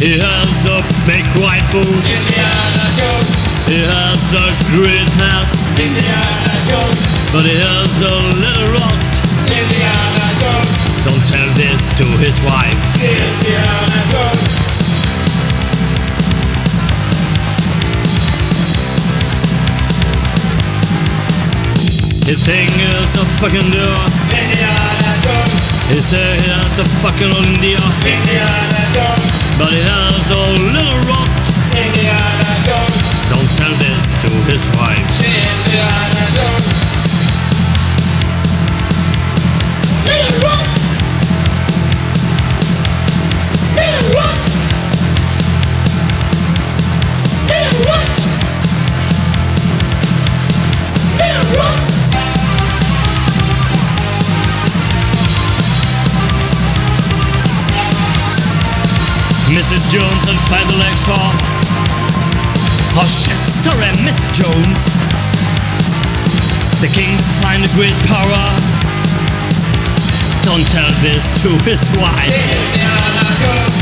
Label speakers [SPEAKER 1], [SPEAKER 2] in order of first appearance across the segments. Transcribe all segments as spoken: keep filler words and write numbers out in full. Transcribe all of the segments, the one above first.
[SPEAKER 1] He has a big white boot.
[SPEAKER 2] Indiana Jones.
[SPEAKER 1] He has a green hat.
[SPEAKER 2] Indiana Jones.
[SPEAKER 1] But he has a little rock.
[SPEAKER 2] Indiana Jones.
[SPEAKER 1] Don't tell this to his wife.
[SPEAKER 2] Indiana Jones.
[SPEAKER 1] His finger's a fucking door.
[SPEAKER 2] Indiana Jones.
[SPEAKER 1] He says he has a fucking all India.
[SPEAKER 2] Indiana Jones.
[SPEAKER 1] But he has a little rock.
[SPEAKER 2] Indiana Jones.
[SPEAKER 1] Don't tell this to his wife.
[SPEAKER 2] Indiana Jones. Little rock. Little rock. Little rock. Little rock.
[SPEAKER 1] Missus Jones inside the legs for. Oh shit, sorry, Miss Jones. The king find a great power. Don't tell this to his wife.
[SPEAKER 2] Indiana Jones.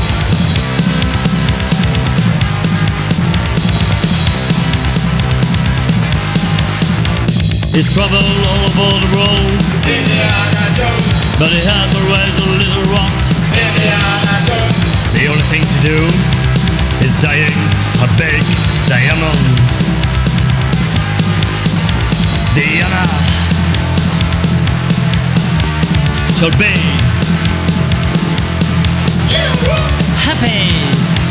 [SPEAKER 1] He's traveled all over the world.
[SPEAKER 2] Indiana Jones.
[SPEAKER 1] But he has always a little rock.
[SPEAKER 2] Indiana Jones.
[SPEAKER 1] The only thing to do is dying a big diamond. Diana shall be
[SPEAKER 2] Little rock.
[SPEAKER 1] happy.